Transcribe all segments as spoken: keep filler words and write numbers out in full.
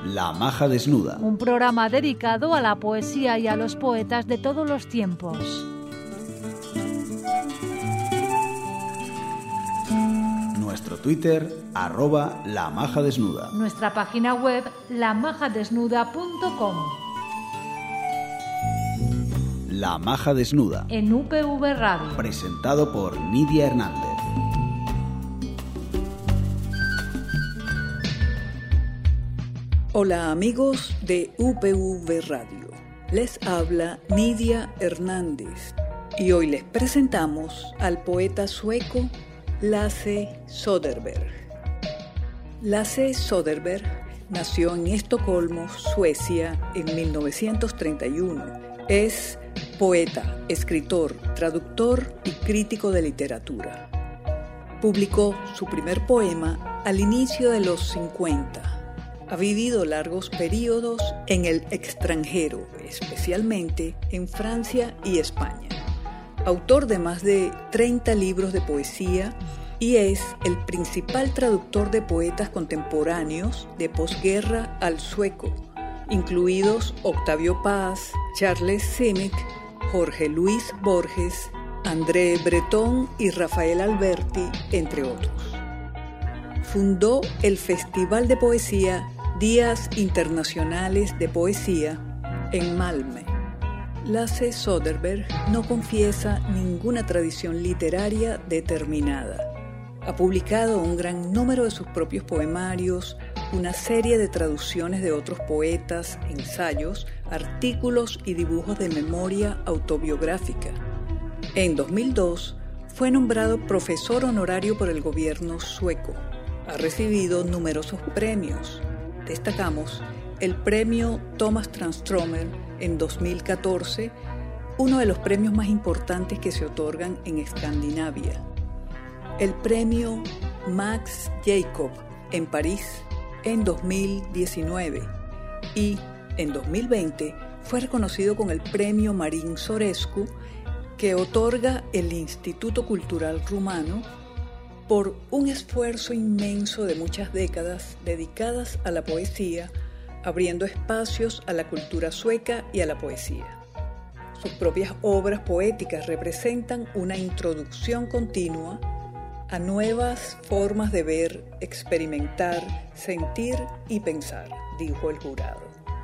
La Maja Desnuda. Un programa dedicado a la poesía y a los poetas de todos los tiempos. Nuestro Twitter, arroba La Maja Desnuda. Nuestra página web, la maja desnuda punto com. La Maja Desnuda. En U P V Radio. Presentado por Nidia Hernández. Hola amigos de U P V Radio, les habla Nidia Hernández y hoy les presentamos al poeta sueco Lasse Söderberg. Lasse Söderberg nació en Estocolmo, Suecia, en mil novecientos treinta y uno. Es poeta, escritor, traductor y crítico de literatura. Publicó su primer poema al inicio de los cincuenta. Ha vivido largos periodos en el extranjero, especialmente en Francia y España. Autor de más de treinta libros de poesía y es el principal traductor de poetas contemporáneos de posguerra al sueco, incluidos Octavio Paz, Charles Simic, Jorge Luis Borges, André Breton y Rafael Alberti, entre otros. Fundó el Festival de Poesía Días Internacionales de Poesía en Malmö. Lasse Söderberg no confiesa ninguna tradición literaria determinada. Ha publicado un gran número de sus propios poemarios, una serie de traducciones de otros poetas, ensayos, artículos y dibujos de memoria autobiográfica. En dos mil dos fue nombrado profesor honorario por el gobierno sueco. Ha recibido numerosos premios. Destacamos el premio Thomas Tranströmer en dos mil catorce, uno de los premios más importantes que se otorgan en Escandinavia. El premio Max Jacob en París en dos mil diecinueve y en dos mil veinte fue reconocido con el premio Marin Sorescu que otorga el Instituto Cultural Rumano por un esfuerzo inmenso de muchas décadas dedicadas a la poesía, abriendo espacios a la cultura sueca y a la poesía. Sus propias obras poéticas representan una introducción continua a nuevas formas de ver, experimentar, sentir y pensar, dijo el jurado.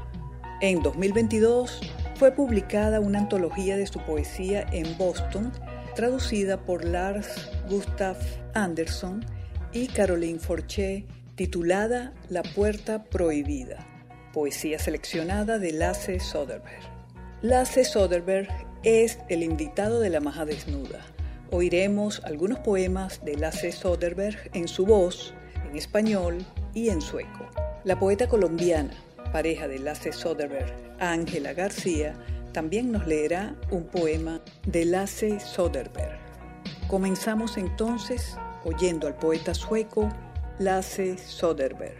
En dos mil veintidós fue publicada una antología de su poesía en Boston, traducida por Lars Gustav Andersson y Caroline Forché, titulada La Puerta Prohibida, poesía seleccionada de Lasse Söderberg. Lasse Söderberg es el invitado de La Maja Desnuda. Oiremos algunos poemas de Lasse Söderberg en su voz, en español y en sueco. La poeta colombiana, pareja de Lasse Söderberg, Ángela García, también nos leerá un poema de Lasse Söderberg. Comenzamos entonces oyendo al poeta sueco Lasse Söderberg.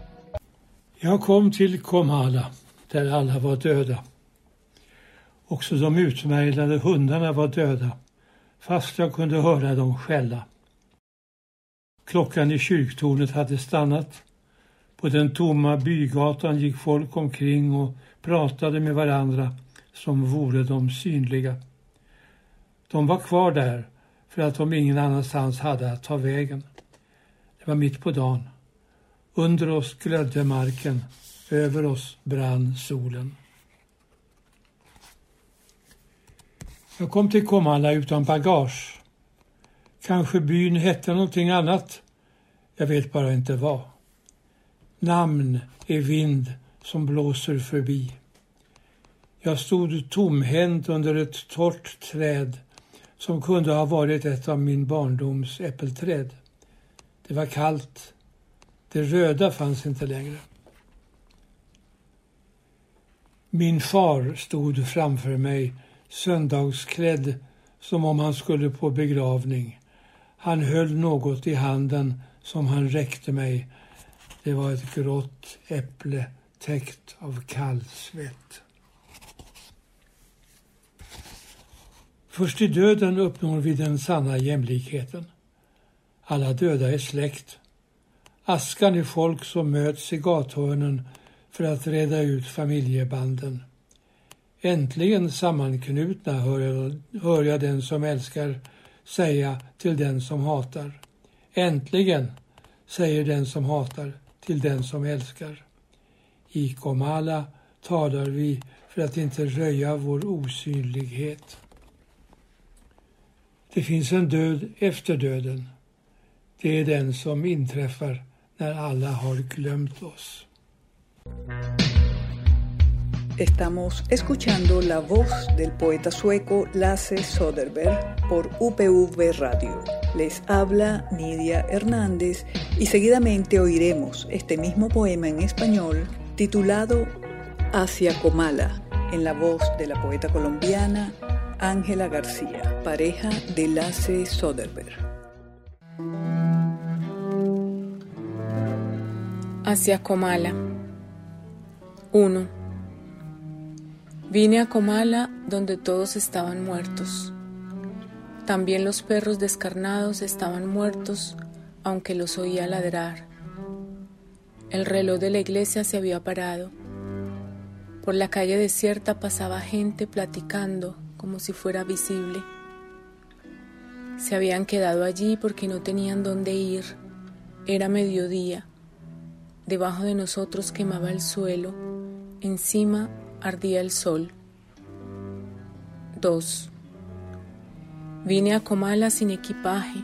Jag kom till Komala, där alla var döda. Också de utmärglade hundarna var döda, fast jag kunde höra dem skälla. Klockan i kyrktornet hade stannat. På den tomma bygatan gick folk omkring och pratade med varandra som vore de synliga. De var kvar där för att de ingen annanstans hade att ta vägen. Det var mitt på dagen. Under oss glödde marken, över oss brann solen. Jag kom till Komala utan bagage. Kanske byn hette någonting annat. Jag vet bara inte vad. Namn är vind som blåser förbi. Jag stod tomhänt under ett torrt träd som kunde ha varit ett av min barndoms äppelträd. Det var kallt. Det röda fanns inte längre. Min far stod framför mig, söndagsklädd som om han skulle på begravning. Han höll något i handen som han räckte mig. Det var ett grått äpple täckt av kall svett. Först i döden uppnår vi den sanna jämlikheten. Alla döda är släkt. Askan är folk som möts i gathörnen för att reda ut familjebanden. Äntligen sammanknutna, hör jag, hör jag den som älskar säga till den som hatar. Äntligen, säger den som hatar till den som älskar. I Komala talar vi för att inte röja vår osynlighet. Det finns en död efter döden. Det är den som inträffar när alla har glömt oss. Estamos escuchando la voz del poeta sueco Lasse Söderberg por U P U V Radio. Les habla Nidia Hernández y seguidamente oiremos este mismo poema en español titulado Hacia Komala, en la voz de la poeta colombiana Ángela García, pareja de Lasse Söderberg. Hacia Komala. uno. Vine a Komala donde todos estaban muertos. También los perros descarnados estaban muertos, aunque los oía ladrar. El reloj de la iglesia se había parado. Por la calle desierta pasaba gente platicando como si fuera visible. Se habían quedado allí porque no tenían dónde ir. Era mediodía. Debajo de nosotros quemaba el suelo. Encima ardía el sol. dos. Vine a Komala sin equipaje.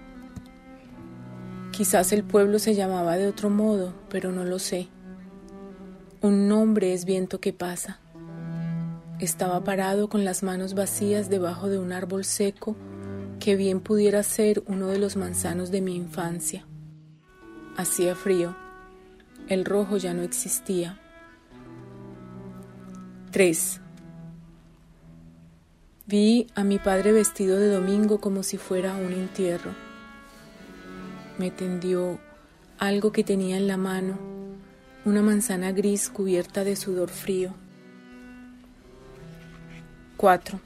Quizás el pueblo se llamaba de otro modo, pero no lo sé. Un nombre es viento que pasa. Estaba parado con las manos vacías debajo de un árbol seco que bien pudiera ser uno de los manzanos de mi infancia. Hacía frío. El rojo ya no existía. tres. Vi a mi padre vestido de domingo como si fuera un entierro. Me tendió algo que tenía en la mano, una manzana gris cubierta de sudor frío. cuatro.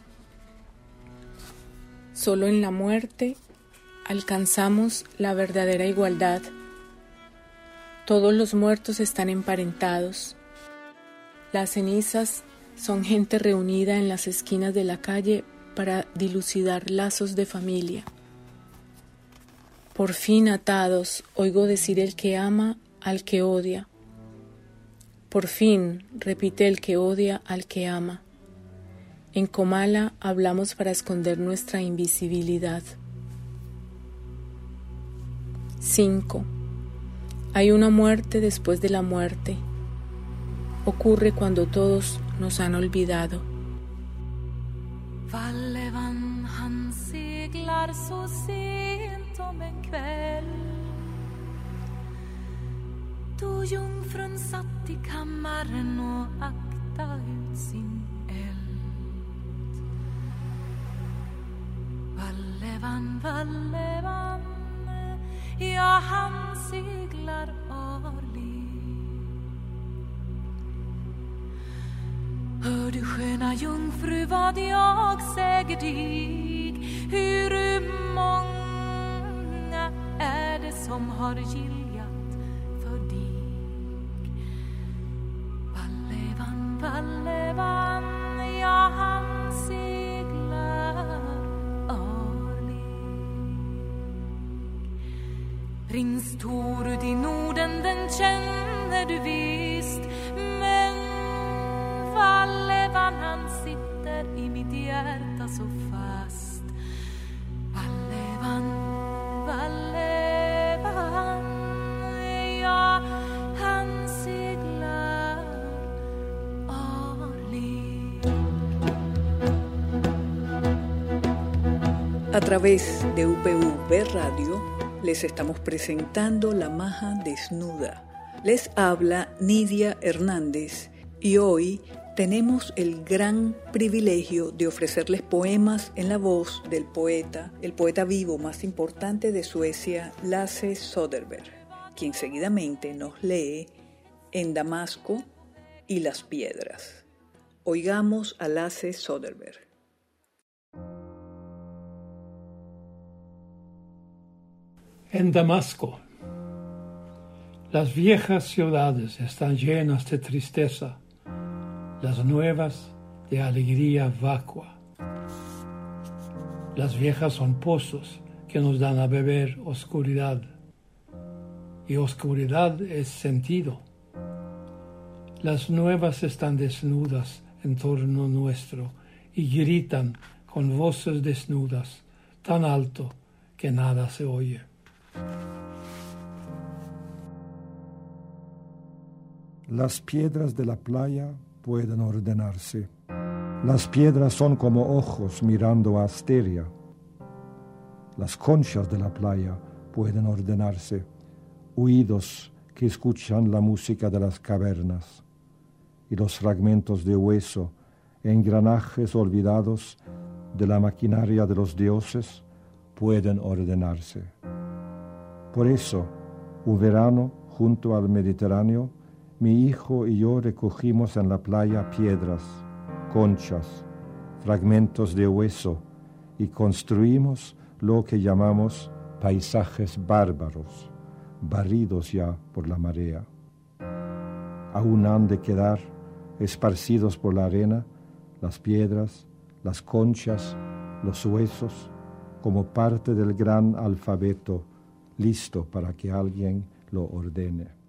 Solo en la muerte alcanzamos la verdadera igualdad. Todos los muertos están emparentados. Las cenizas son gente reunida en las esquinas de la calle para dilucidar lazos de familia. Por fin atados, oigo decir el que ama al que odia. Por fin, repite el que odia al que ama. En Komala hablamos para esconder nuestra invisibilidad. cinco. Hay una muerte después de la muerte. Ocurre cuando todos nos han olvidado. Vallevan han seglar så sent om en kväll, då jungfrun satt i kammaren och akta ut sin eld. Vallevan, Vallevan, ja, han seglar arlig. Hör du sköna jungfru vad jag säger dig, hur många är det som har giljat för dig? Vallevan, Vallevan, ja, han seglar arlig. Prins Torud i Norden, den känner du visst, men Vallevan, han sitter i mitt hjärta så fast. Vallevan, Vallevan, ja, han seglar arlig. A través de U P U V Radio les estamos presentando La Maja Desnuda. Les habla Nidia Hernández y hoy tenemos el gran privilegio de ofrecerles poemas en la voz del poeta, el poeta vivo más importante de Suecia, Lasse Söderberg, quien seguidamente nos lee En Damasco y las piedras. Oigamos a Lasse Söderberg. En Damasco. Las viejas ciudades están llenas de tristeza, las nuevas de alegría vacua. Las viejas son pozos que nos dan a beber oscuridad, y oscuridad es sentido. Las nuevas están desnudas en torno nuestro y gritan con voces desnudas, tan alto que nada se oye. Las piedras de la playa pueden ordenarse. Las piedras son como ojos mirando a Asteria. Las conchas de la playa pueden ordenarse, oídos que escuchan la música de las cavernas, y los fragmentos de hueso, engranajes olvidados de la maquinaria de los dioses, pueden ordenarse. Por eso, un verano junto al Mediterráneo, mi hijo y yo recogimos en la playa piedras, conchas, fragmentos de hueso y construimos lo que llamamos paisajes bárbaros, barridos ya por la marea. Aún han de quedar, esparcidos por la arena, las piedras, las conchas, los huesos, como parte del gran alfabeto, listo para que alguien lo ordene.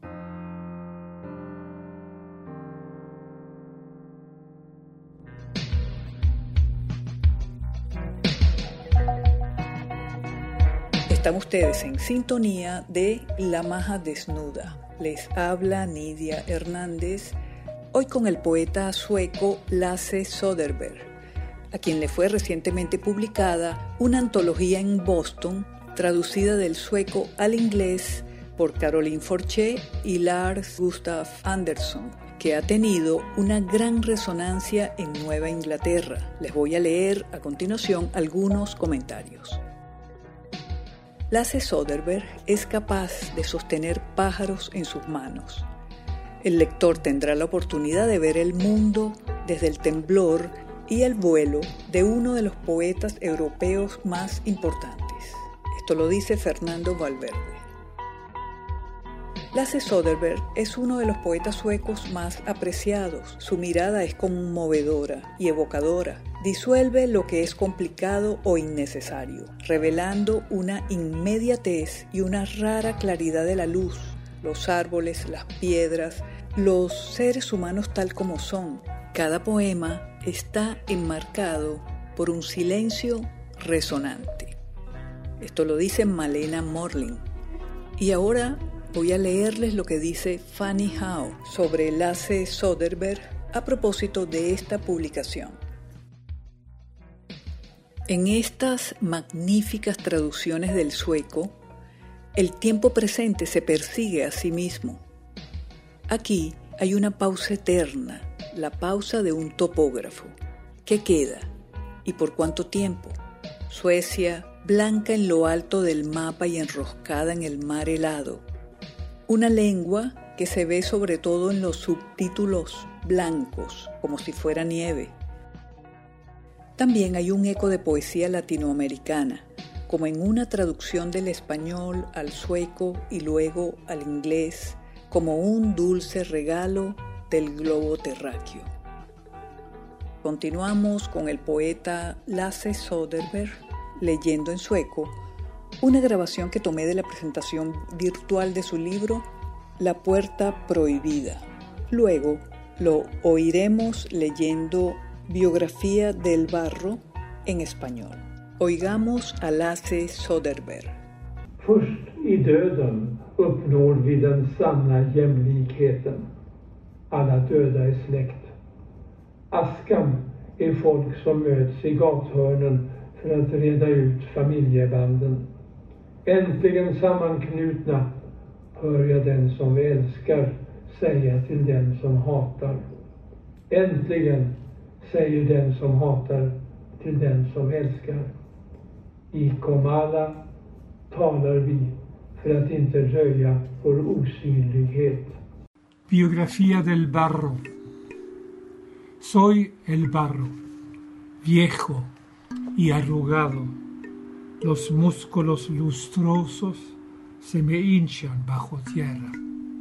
Están ustedes en sintonía de La Maja Desnuda. Les habla Nidia Hernández, hoy con el poeta sueco Lasse Söderberg, a quien le fue recientemente publicada una antología en Boston, traducida del sueco al inglés por Caroline Forché y Lars Gustaf Andersson, que ha tenido una gran resonancia en Nueva Inglaterra. Les voy a leer a continuación algunos comentarios. Lasse Söderberg es capaz de sostener pájaros en sus manos. El lector tendrá la oportunidad de ver el mundo desde el temblor y el vuelo de uno de los poetas europeos más importantes. Esto lo dice Fernando Valverde. Lasse Söderberg es uno de los poetas suecos más apreciados. Su mirada es conmovedora y evocadora. Disuelve lo que es complicado o innecesario, revelando una inmediatez y una rara claridad de la luz, los árboles, las piedras, los seres humanos tal como son. Cada poema está enmarcado por un silencio resonante. Esto lo dice Malena Morlin. Y ahora voy a leerles lo que dice Fanny Howe sobre Lasse Söderberg a propósito de esta publicación. En estas magníficas traducciones del sueco, el tiempo presente se persigue a sí mismo. Aquí hay una pausa eterna, la pausa de un topógrafo. ¿Qué queda? ¿Y por cuánto tiempo? Suecia, blanca en lo alto del mapa y enroscada en el mar helado. Una lengua que se ve sobre todo en los subtítulos blancos, como si fuera nieve. También hay un eco de poesía latinoamericana, como en una traducción del español al sueco y luego al inglés, como un dulce regalo del globo terráqueo. Continuamos con el poeta Lasse Söderberg leyendo en sueco una grabación que tomé de la presentación virtual de su libro La Puerta Prohibida. Luego lo oiremos leyendo Biografía del Barro en español. Oigamos a Lasse Söderberg. Först i döden uppnår vi den sanna jämlikheten. Alla döda är släkt. Askan är folk som möts i gathörnen för att reda ut familjebanden. Äntligen sammanknutna hör jag den som vi älskar säga till den som hatar. Äntligen säger den som hatar till den som älskar. I Komala talar vi för att inte röja vår osynlighet. Biografía del barro. Soy el barro, viejo y arrugado. Los músculos lustrosos se me hinchan bajo tierra.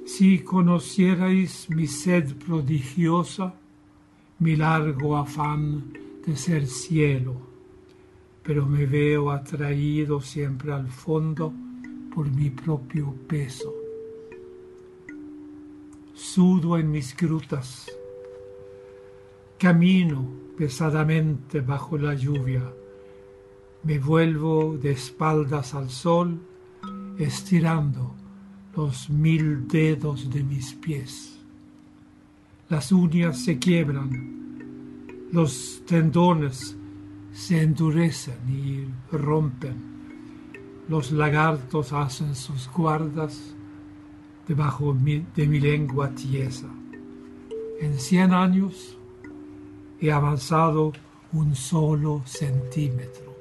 Si conocierais mi sed prodigiosa, mi largo afán de ser cielo, pero me veo atraído siempre al fondo por mi propio peso. Sudo en mis grutas, camino pesadamente bajo la lluvia, me vuelvo de espaldas al sol, estirando los mil dedos de mis pies. Las uñas se quiebran, los tendones se endurecen y rompen. Los lagartos hacen sus guardas debajo de mi lengua tiesa. En cien años he avanzado un solo centímetro.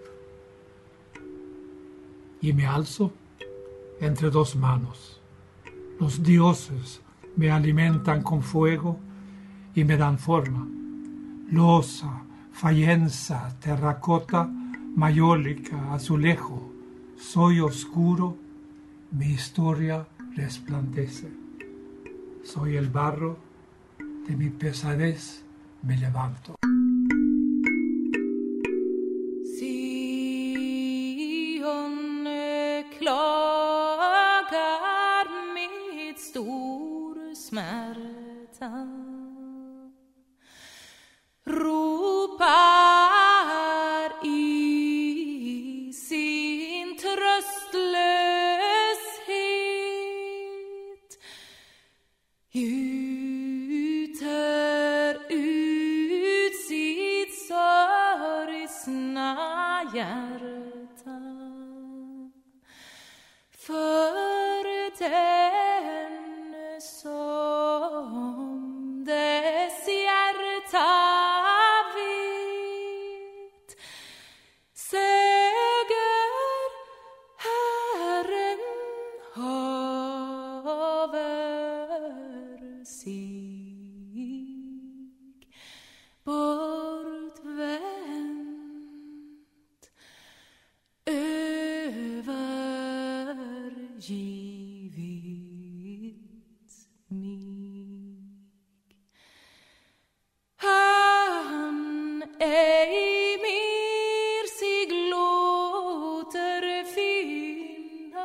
Y me alzo entre dos manos. Los dioses me alimentan con fuego y me dan forma. Losa, fayenza, terracota, mayólica, azulejo. Soy oscuro, mi historia resplandece. Soy el barro, de mi pesadez me levanto. Sion klagar med stor smärta, ropar i sin tröstlöshet, gjuter ut sitt sorgsna hjärta för den som dess hjärta vet. Säger Herren haver sig bortvänt, övergivit mig. Han ej mer sig låter finna,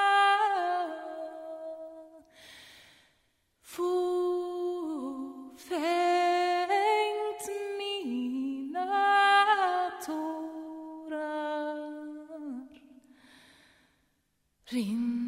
fåfängt mina tårar rinna.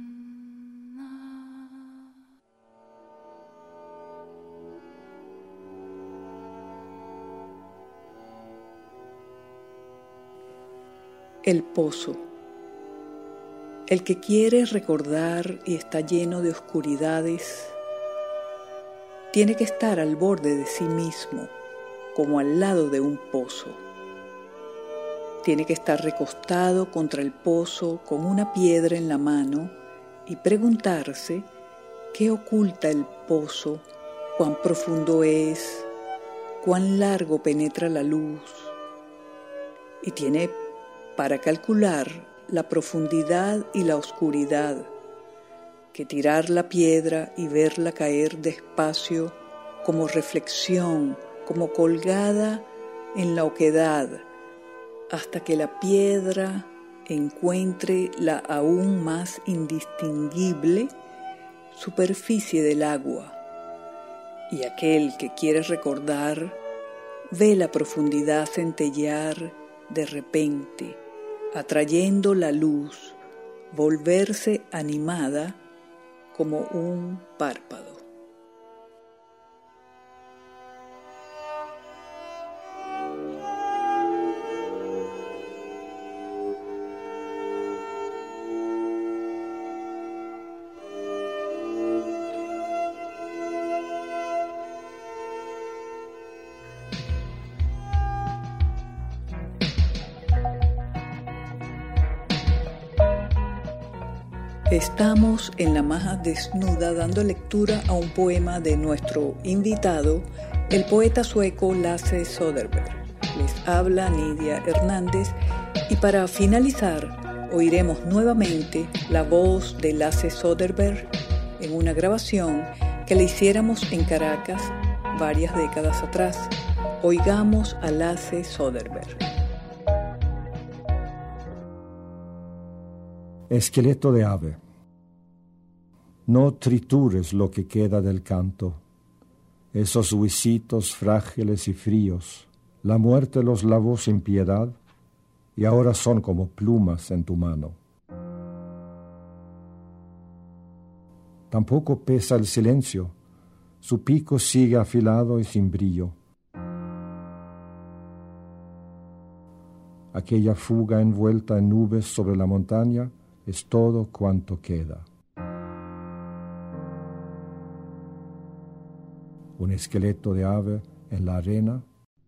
El pozo. El que quiere recordar y está lleno de oscuridades, tiene que estar al borde de sí mismo, como al lado de un pozo. Tiene que estar recostado contra el pozo con una piedra en la mano y preguntarse qué oculta el pozo, cuán profundo es, cuán largo penetra la luz. Y tiene para calcular la profundidad y la oscuridad, que tirar la piedra y verla caer despacio como reflexión, como colgada en la oquedad, hasta que la piedra encuentre la aún más indistinguible superficie del agua. Y aquel que quiere recordar ve la profundidad centellear de repente, atrayendo la luz, volverse animada como un párpado. Estamos en La Maja Desnuda dando lectura a un poema de nuestro invitado, el poeta sueco Lasse Söderberg. Les habla Nidia Hernández y para finalizar oiremos nuevamente la voz de Lasse Söderberg en una grabación que le hiciéramos en Caracas varias décadas atrás. Oigamos a Lasse Soderberg. Esqueleto de ave. No tritures lo que queda del canto, esos huesitos frágiles y fríos. La muerte los lavó sin piedad y ahora son como plumas en tu mano. Tampoco pesa el silencio, su pico sigue afilado y sin brillo. Aquella fuga envuelta en nubes sobre la montaña es todo cuanto queda. Un esqueleto de ave en la arena.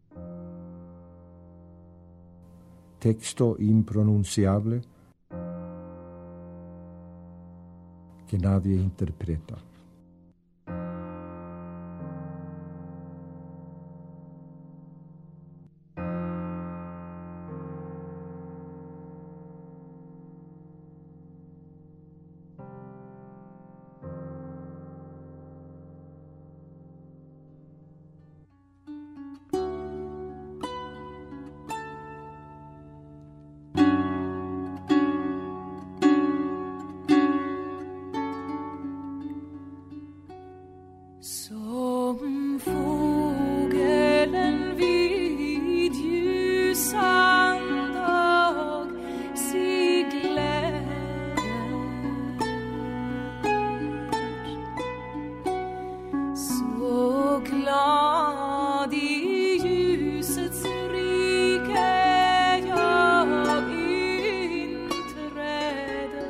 Texto impronunciable que nadie interpreta. Som fågelen vid ljusan dag sig gläder, så glad i ljusets rike jag inträder.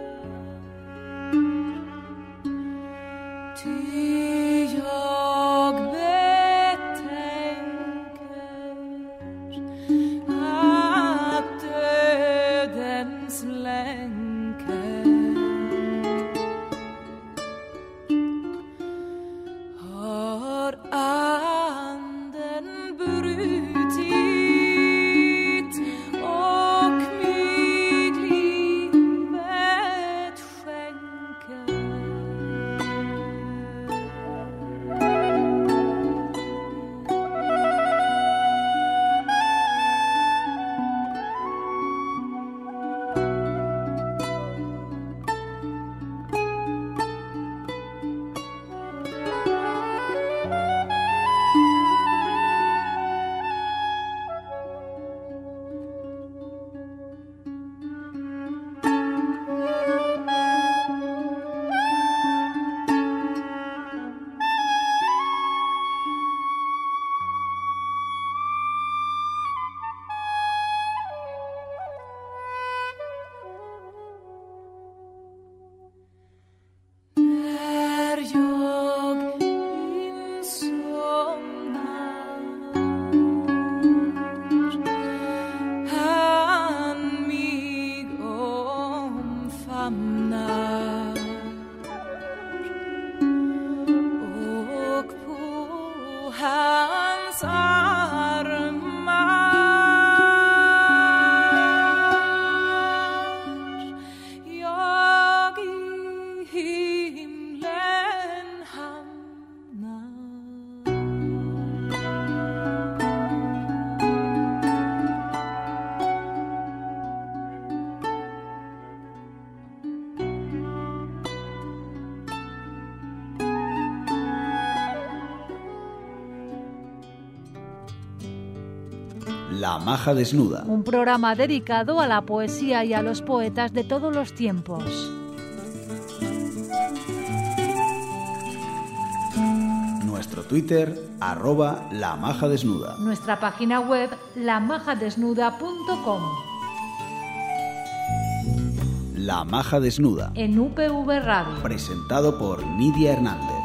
Ty jag betänker att dödens länker har anden brutit och mig livet skänker. Hans armar jag i himlen hamnar. La Maja Desnuda. Un programa dedicado a la poesía y a los poetas de todos los tiempos. Nuestro Twitter, arroba La Maja Desnuda. Nuestra página web, la maja desnuda punto com. La Maja Desnuda. En U P V Radio. Presentado por Nidia Hernández.